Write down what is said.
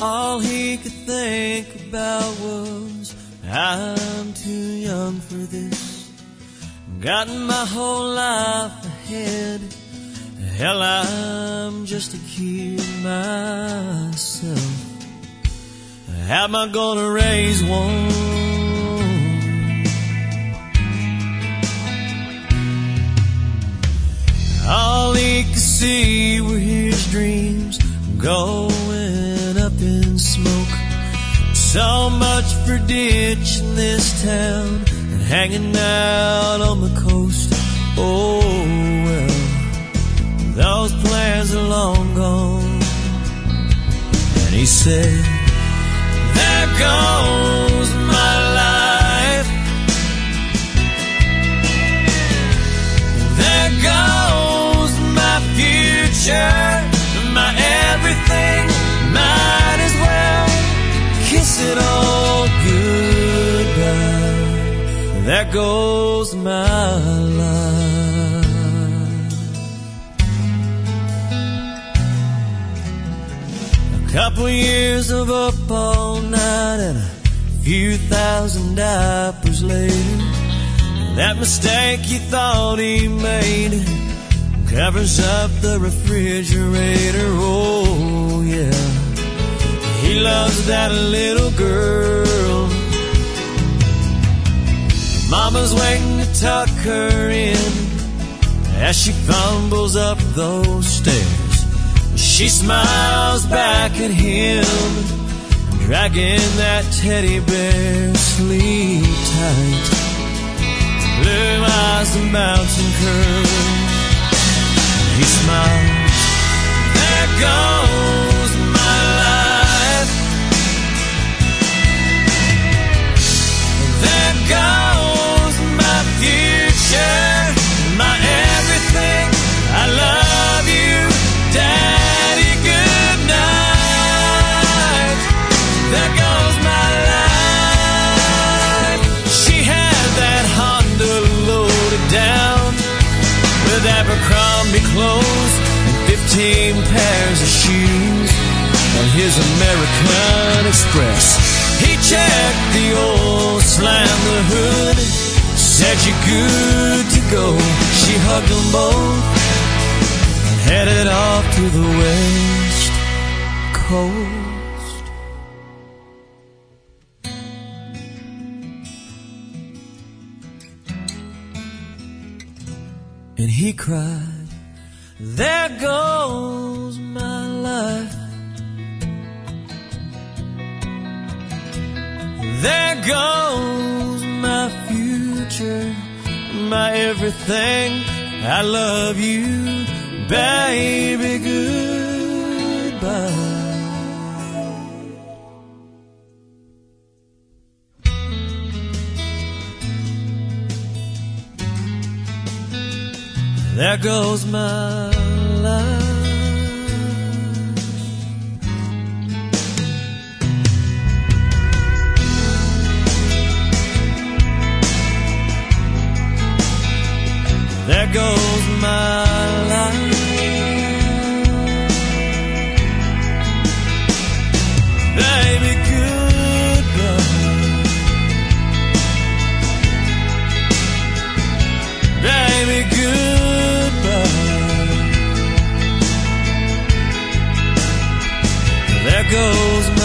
All he could think about was, I'm too young for this. Got my whole life ahead. Hell, I'm just a kid myself. How am I gonna raise one? All he could see were his dreams going up in smoke. So much for ditching this town and hanging out on the coast. Oh well, those plans are long gone. And he said, there goes my life. There goes my future, my everything. Might as well kiss it all goodbye. There goes my life. A couple years of up all night and a few thousand diapers later, that mistake you thought he made covers up the refrigerator. Oh yeah, he loves that little girl. Mama's waiting to tuck her in as she fumbles up those stairs. She smiles back at him, dragging that teddy bear. Sleep tight, blue eyes and mountain curls. He smiles, there goes my life. There goes my future, my everything. I love you, Daddy, good night. There goes my life. She had that Honda loaded down with Abercrombie clothes and 15 pairs of shoes on his American Express. He checked the oil, slammed the hood, said you're good to go. She hugged them both and headed off to the West Coast. And he cried, there goes my life. There goes my future, my everything. I love you, baby, goodbye. There goes my life. There goes my life. Baby, goodbye. Baby, goodbye. There goes my